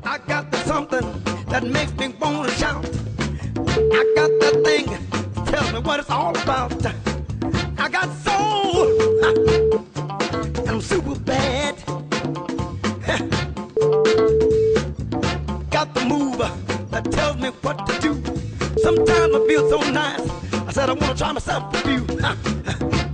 I got something that makes me wanna shout. I got that thing that tells me what it's all about. I got soul, and I'm super bad. Got the move that tells me what to do. Sometimes I feel so nice, I said I wanna try myself with you.